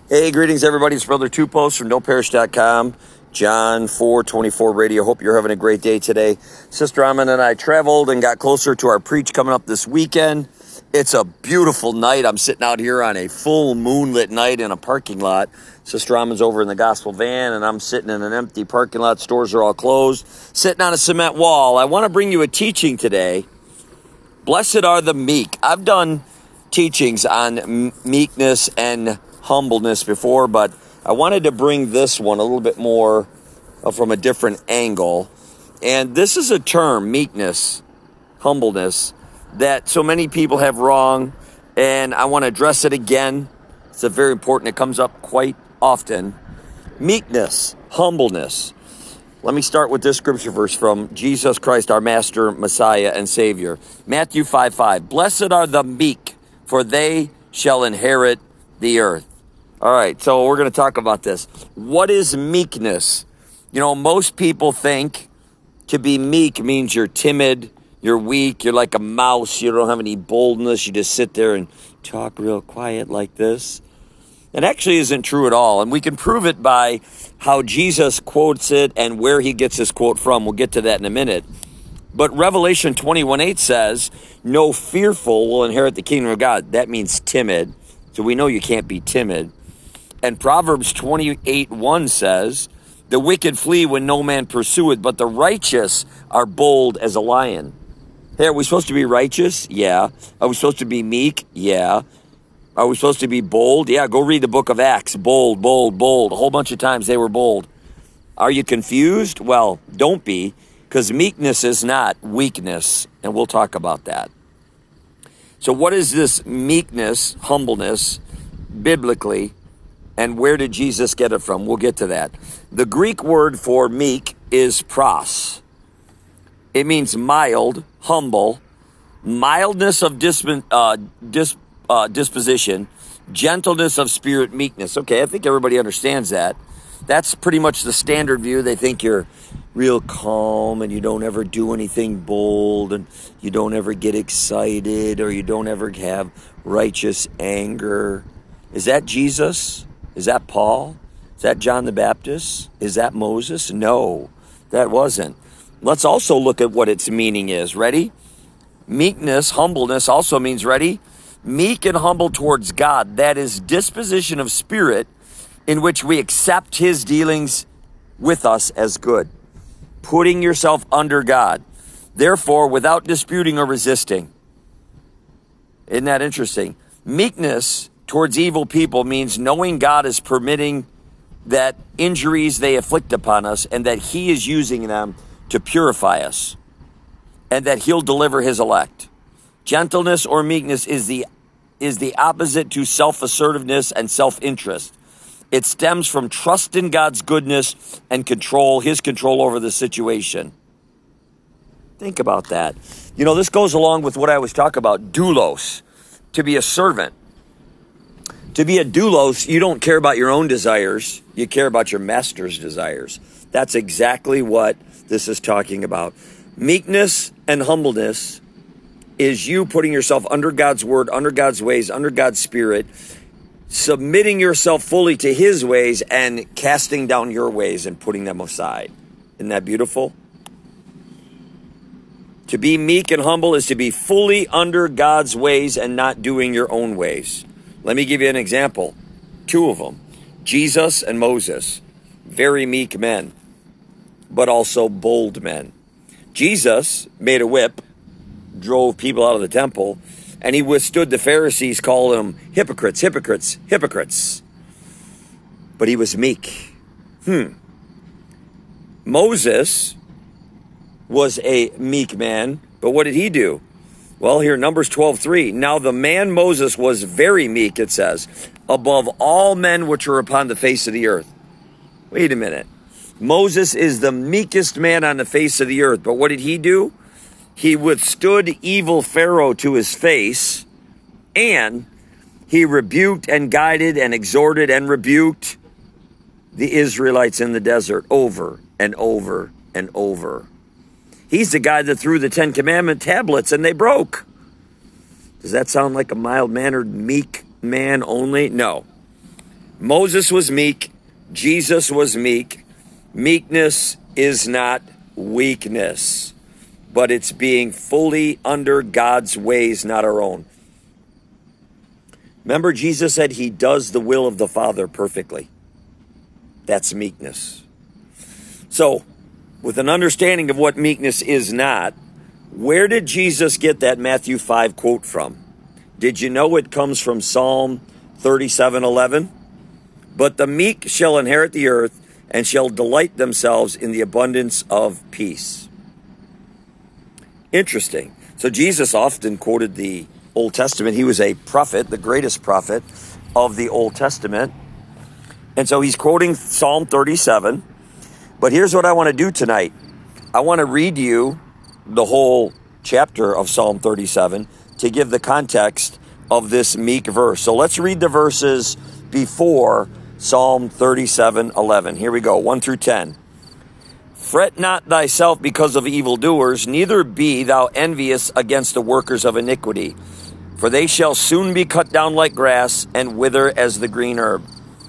Hey, greetings, everybody. It's Brother Two Post from NoParish.com, John 4:24 Radio. Hope you're having a great day today. Sister Amin and I traveled and got closer to our preach coming up this weekend. It's a beautiful night. I'm sitting out here on a full moonlit night in a parking lot. Sister Amin's over in the gospel van, and I'm sitting in an empty parking lot. Stores are all closed. Sitting on a cement wall. I want to bring you a teaching today. Blessed are the meek. I've done teachings on meekness and humbleness before, but I wanted to bring this one a little bit more from a different angle. And this is a term, meekness, humbleness, that so many people have wrong, and I want to address it again. It's very important. It comes up quite often. Meekness, humbleness. Let me start with this scripture verse from Jesus Christ, our Master, Messiah, and Savior. Matthew 5:5. Blessed are the meek, for they shall inherit the earth. All right, so we're going to talk about this. What is meekness? You know, most people think to be meek means you're timid, you're weak, you're like a mouse, you don't have any boldness, you just sit there and talk real quiet like this. It actually isn't true at all, and we can prove it by how Jesus quotes it and where he gets his quote from. We'll get to that in a minute. But Revelation 21:8 says, no fearful will inherit the kingdom of God. That means timid, so we know you can't be timid. And Proverbs 28:1 says, the wicked flee when no man pursueth, but the righteous are bold as a lion. Hey, are we supposed to be righteous? Yeah. Are we supposed to be meek? Yeah. Are we supposed to be bold? Yeah, go read the book of Acts. Bold, bold, bold. A whole bunch of times they were bold. Are you confused? Well, don't be, because meekness is not weakness, and we'll talk about that. So what is this meekness, humbleness, biblically, and where did Jesus get it from? We'll get to that. The Greek word for meek is pros. It means mild, humble, mildness of disposition, gentleness of spirit, meekness. Okay, I think everybody understands that. That's pretty much the standard view. They think you're real calm and you don't ever do anything bold and you don't ever get excited or you don't ever have righteous anger. Is that Jesus? Is that Paul? Is that John the Baptist? Is that Moses? No, that wasn't. Let's also look at what its meaning is. Ready? Meekness, humbleness also means, ready? Meek and humble towards God. That is disposition of spirit in which we accept his dealings with us as good. Putting yourself under God. Therefore, without disputing or resisting. Isn't that interesting? Meekness towards evil people means knowing God is permitting that injuries they afflict upon us and that he is using them to purify us and that he'll deliver his elect. Gentleness or meekness is the opposite to self-assertiveness and self-interest. It stems from trust in God's goodness and control, his control over the situation. Think about that. You know, this goes along with what I was talking about, doulos, to be a servant. To be a doulos, you don't care about your own desires. You care about your master's desires. That's exactly what this is talking about. Meekness and humbleness is you putting yourself under God's word, under God's ways, under God's spirit, submitting yourself fully to his ways and casting down your ways and putting them aside. Isn't that beautiful? To be meek and humble is to be fully under God's ways and not doing your own ways. Let me give you an example. Two of them. Jesus and Moses. Very meek men, but also bold men. Jesus made a whip, drove people out of the temple, and he withstood the Pharisees, calling them hypocrites, hypocrites, hypocrites. But he was meek. Moses was a meek man, but what did he do? Well, here, Numbers 12:3. Now the man Moses was very meek, it says, above all men which are upon the face of the earth. Wait a minute. Moses is the meekest man on the face of the earth, but what did he do? He withstood evil Pharaoh to his face, and he rebuked and guided and exhorted and rebuked the Israelites in the desert over and over and over. He's the guy that threw the 10 Commandment tablets and they broke. Does that sound like a mild-mannered, meek man only? No. Moses was meek. Jesus was meek. Meekness is not weakness, but it's being fully under God's ways, not our own. Remember, Jesus said he does the will of the Father perfectly. That's meekness. So, with an understanding of what meekness is not, where did Jesus get that Matthew 5 quote from? Did you know it comes from Psalm 37:11? But the meek shall inherit the earth and shall delight themselves in the abundance of peace. Interesting. So Jesus often quoted the Old Testament. He was a prophet, the greatest prophet of the Old Testament. And so he's quoting Psalm 37. But here's what I want to do tonight. I want to read you the whole chapter of Psalm 37 to give the context of this meek verse. So let's read the verses before Psalm 37:11. Here we go, 1 through 10. Fret not thyself because of evildoers, neither be thou envious against the workers of iniquity. For they shall soon be cut down like grass and wither as the green herb.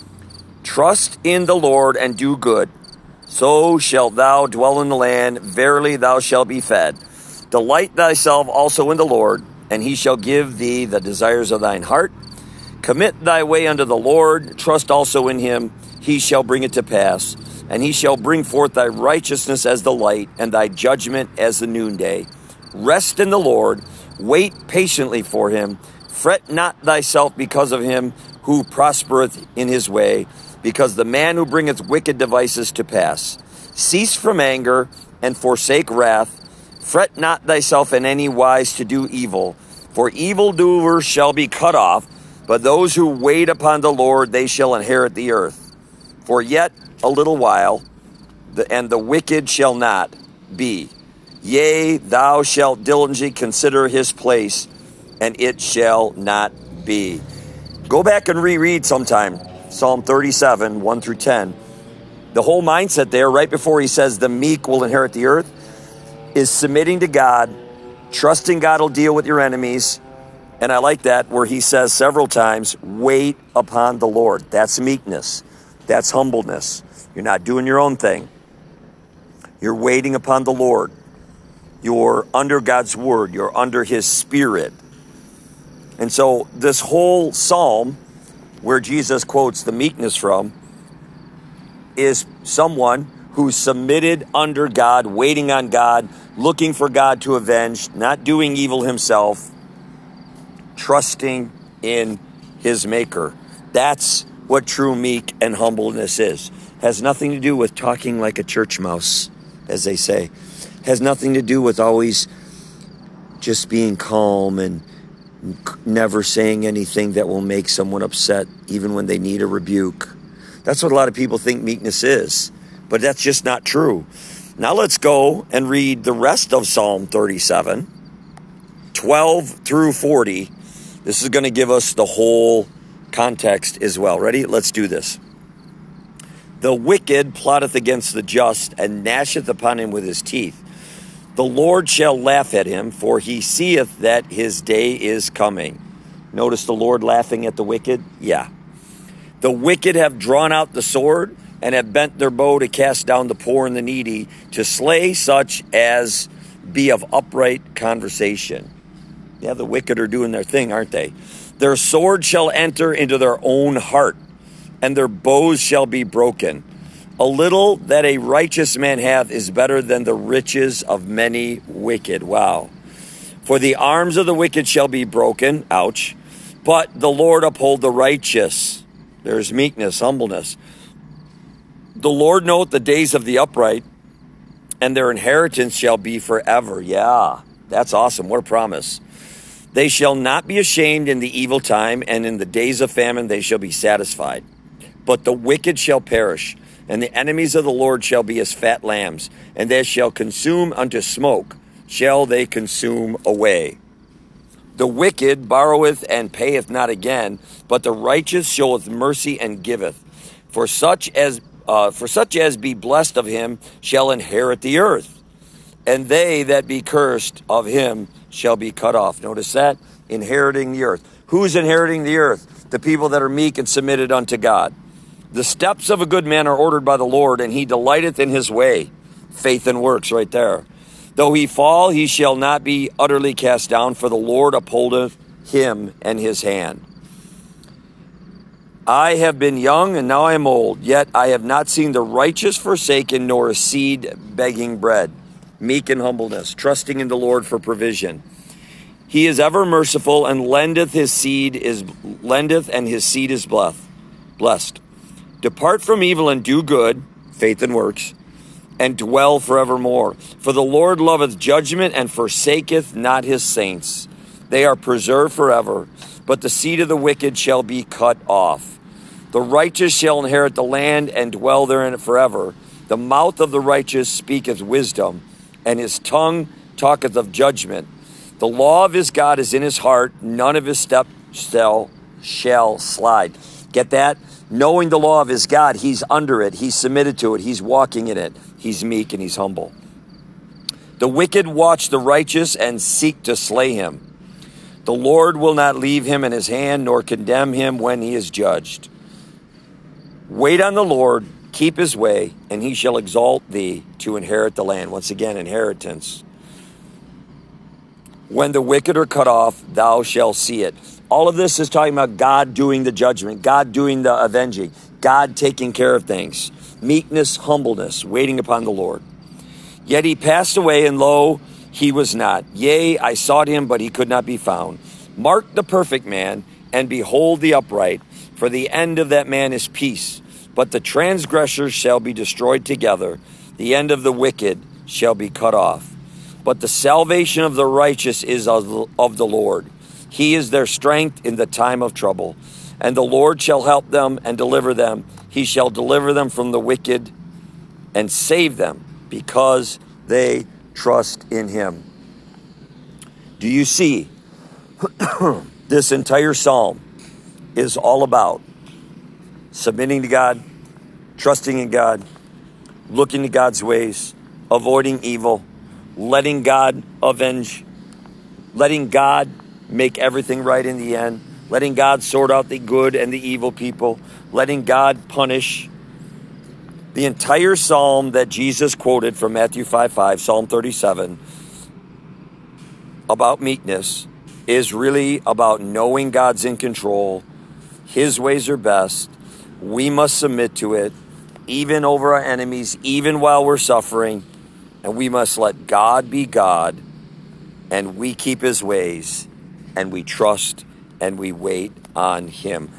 Trust in the Lord and do good. So shalt thou dwell in the land. Verily thou shalt be fed. Delight thyself also in the Lord, and he shall give thee the desires of thine heart. Commit thy way unto the Lord. Trust also in him. He shall bring it to pass. And he shall bring forth thy righteousness as the light, and thy judgment as the noonday. Rest in the Lord. Wait patiently for him. Fret not thyself because of him who prospereth in his way, because the man who bringeth wicked devices to pass. Cease from anger and forsake wrath. Fret not thyself in any wise to do evil, for evildoers shall be cut off, but those who wait upon the Lord, they shall inherit the earth. For yet a little while, and the wicked shall not be. Yea, thou shalt diligently consider his place, and it shall not be. Go back and reread sometime Psalm 37, 1 through 10. The whole mindset there, right before he says the meek will inherit the earth, is submitting to God, trusting God will deal with your enemies. And I like that where he says several times, wait upon the Lord. That's meekness. That's humbleness. You're not doing your own thing. You're waiting upon the Lord. You're under God's word. You're under his spirit. And so this whole psalm where Jesus quotes the meekness from is someone who's submitted under God, waiting on God, looking for God to avenge, not doing evil himself, trusting in his maker. That's what true meek and humbleness is. Has nothing to do with talking like a church mouse, as they say. Has nothing to do with always just being calm and never saying anything that will make someone upset, even when they need a rebuke. That's what a lot of people think meekness is, but that's just not true. Now let's go and read the rest of Psalm 37, 12 through 40. This is going to give us the whole context as well. Ready? Let's do this. The wicked plotteth against the just, and gnasheth upon him with his teeth. The Lord shall laugh at him, for he seeth that his day is coming. Notice the Lord laughing at the wicked? Yeah. The wicked have drawn out the sword, and have bent their bow to cast down the poor and the needy, to slay such as be of upright conversation. Yeah, the wicked are doing their thing, aren't they? Their sword shall enter into their own heart, and their bows shall be broken. A little that a righteous man hath is better than the riches of many wicked. Wow. For the arms of the wicked shall be broken. Ouch. But the Lord uphold the righteous. There's meekness, humbleness. The Lord knoweth the days of the upright, and their inheritance shall be forever. Yeah, that's awesome. What a promise. They shall not be ashamed in the evil time, and in the days of famine they shall be satisfied. But the wicked shall perish, and the enemies of the Lord shall be as fat lambs, and they shall consume unto smoke, shall they consume away. The wicked borroweth and payeth not again, but the righteous showeth mercy and giveth. For such as be blessed of him shall inherit the earth, and they that be cursed of him shall be cut off. Notice that? Inheriting the earth. Who's inheriting the earth? the people that are meek and submitted unto God. The steps of a good man are ordered by the Lord, and he delighteth in his way. Faith and works right there. Though he fall, he shall not be utterly cast down, for the Lord upholdeth him and his hand. I have been young, and now I am old, yet I have not seen the righteous forsaken, nor a seed begging bread. Meek and humbleness, trusting in the Lord for provision. He is ever merciful, and lendeth, and his seed is blessed. Depart from evil and do good, faith and works, and dwell forevermore. For the Lord loveth judgment, and forsaketh not his saints. They are preserved forever, but the seed of the wicked shall be cut off. The righteous shall inherit the land, and dwell therein forever. The mouth of the righteous speaketh wisdom, and his tongue talketh of judgment. The law of his God is in his heart, none of his steps shall slide. Get that? Knowing the law of his God, he's under it, he's submitted to it, he's walking in it, he's meek and he's humble. The wicked watch the righteous and seek to slay him. The Lord will not leave him in his hand, nor condemn him when he is judged. Wait on the Lord, keep his way, and he shall exalt thee to inherit the land. Once again, inheritance. When the wicked are cut off, thou shalt see it. All of this is talking about God doing the judgment, God doing the avenging, God taking care of things. Meekness, humbleness, waiting upon the Lord. Yet he passed away, and lo, he was not. Yea, I sought him, but he could not be found. Mark the perfect man, and behold the upright, for the end of that man is peace. But the transgressors shall be destroyed together. The end of the wicked shall be cut off. But the salvation of the righteous is of the Lord. He is their strength in the time of trouble. And the Lord shall help them and deliver them. He shall deliver them from the wicked and save them, because they trust in him. Do you see? This entire psalm is all about submitting to God, trusting in God, looking to God's ways, avoiding evil, letting God avenge, letting God make everything right in the end, letting God sort out the good and the evil people, letting God punish. The entire psalm that Jesus quoted from Matthew 5:5, Psalm 37, about meekness, is really about knowing God's in control. His ways are best. We must submit to it, even over our enemies, even while we're suffering. And we must let God be God, and we keep his ways, and we trust, and we wait on him.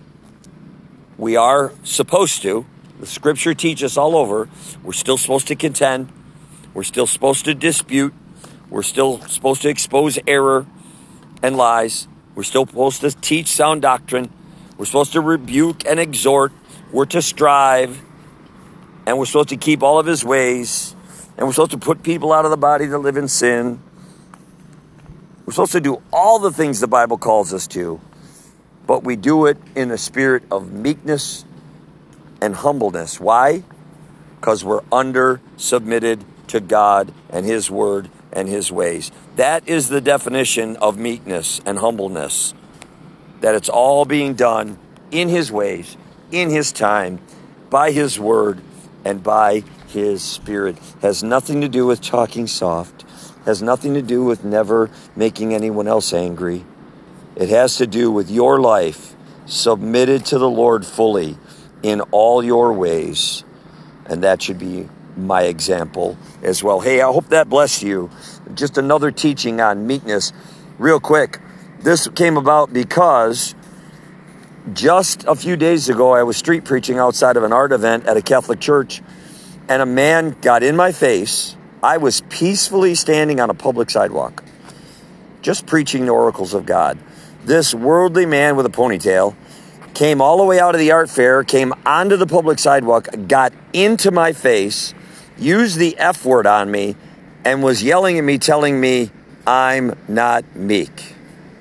We are supposed to. The scripture teaches all over. We're still supposed to contend. We're still supposed to dispute. We're still supposed to expose error and lies. We're still supposed to teach sound doctrine. We're supposed to rebuke and exhort. We're to strive. And we're supposed to keep all of his ways. And we're supposed to put people out of the body that live in sin. We're supposed to do all the things the Bible calls us to. But we do it in a spirit of meekness and humbleness. Why? Because we're submitted to God and his word and his ways. That is the definition of meekness and humbleness. That it's all being done in his ways, in his time, by his word, and by his spirit. Has nothing to do with talking soft. Has nothing to do with never making anyone else angry. It has to do with your life submitted to the Lord fully in all your ways. And that should be my example as well. Hey, I hope that blessed you. Just another teaching on meekness. Real quick, this came about because just a few days ago, I was street preaching outside of an art event at a Catholic church, and a man got in my face. I was peacefully standing on a public sidewalk, just preaching the oracles of God. This worldly man with a ponytail came all the way out of the art fair, came onto the public sidewalk, got into my face, used the F word on me, and was yelling at me, telling me I'm not meek.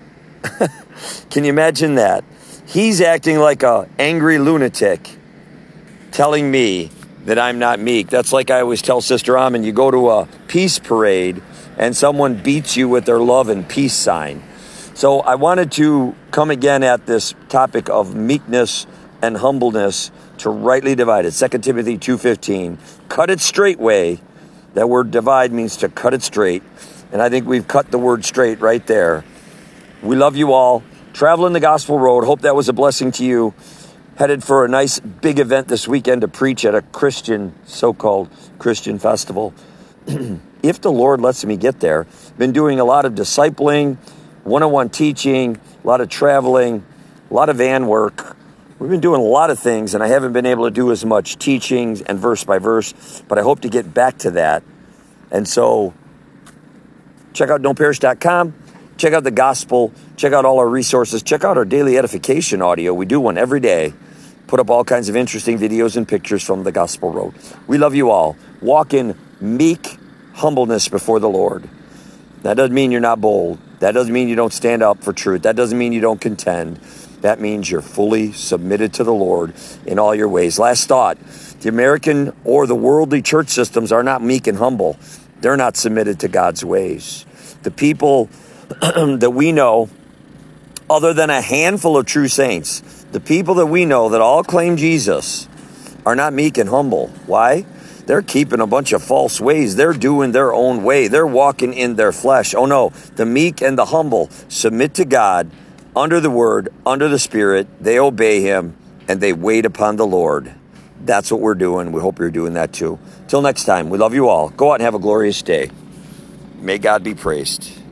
Can you imagine that? He's acting like an angry lunatic, telling me that I'm not meek. That's like I always tell Sister Amin, you go to a peace parade and someone beats you with their love and peace sign. So I wanted to come again at this topic of meekness and humbleness to rightly divide it. 2 Timothy 2:15. Cut it straightway. That word divide means to cut it straight. And I think we've cut the word straight right there. We love you all. Traveling the gospel road. Hope that was a blessing to you. Headed for a nice big event this weekend to preach at a Christian, so-called Christian festival. If the Lord lets me get there. Been doing a lot of discipling, one-on-one teaching, a lot of traveling, a lot of van work. We've been doing a lot of things, and I haven't been able to do as much teaching and verse by verse, but I hope to get back to that. And so check out don'tperish.com. Check out the gospel. Check out all our resources. Check out our daily edification audio. We do one every day. Put up all kinds of interesting videos and pictures from the gospel road. We love you all. Walk in meek humbleness before the Lord. That doesn't mean you're not bold. That doesn't mean you don't stand up for truth. That doesn't mean you don't contend. That means you're fully submitted to the Lord in all your ways. Last thought, the American or the worldly church systems are not meek and humble. They're not submitted to God's ways. The people that we know, other than a handful of true saints, the people that we know that all claim Jesus are not meek and humble. Why? They're keeping a bunch of false ways. They're doing their own way. They're walking in their flesh. Oh no, the meek and the humble submit to God under the word, under the Spirit. They obey him and they wait upon the Lord. That's what we're doing. We hope you're doing that too. Till next time, we love you all. Go out and have a glorious day. May God be praised.